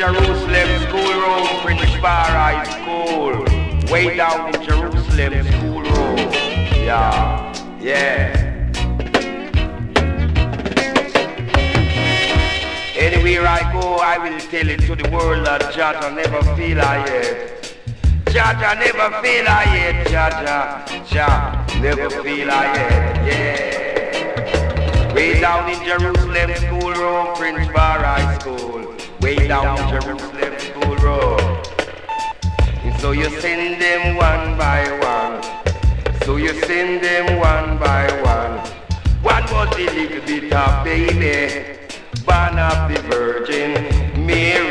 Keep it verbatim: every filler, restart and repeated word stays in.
Jerusalem school room, Prince Bar High School. Way down in Jerusalem school room. Yeah, yeah. Anywhere I go, I will tell it to the world that Jaja never feel I yet. Jaja never feel I yet. Jaja, Jaja never feel I yet. Yeah. Way down in Jerusalem school room, Prince Bar High School. Way down in Jerusalem school room. And so you send them one by one. So you send them one by one. One was the little bit of baby, born of the Virgin Mary.